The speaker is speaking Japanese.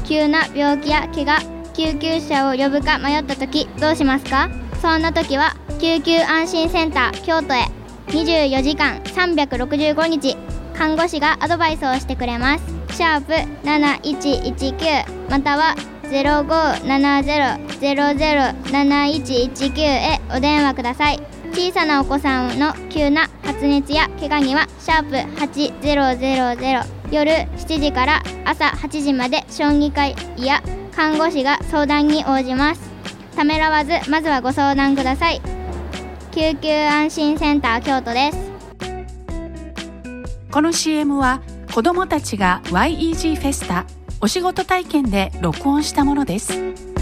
急な病気や怪我、救急車を呼ぶか迷った時どうしますか？そんな時は救急安心センター京都へ。24時間365日看護師がアドバイスをしてくれます。#7119または0570-007119へお電話ください。小さなお子さんの急な発熱や怪我には#8000夜7時から朝8時まで小児科医や看護師が相談に応じます。ためらわずまずはご相談ください。救急安心センター京都です。 この CM は子どもたちが YEG フェスタお仕事体験で録音したものです。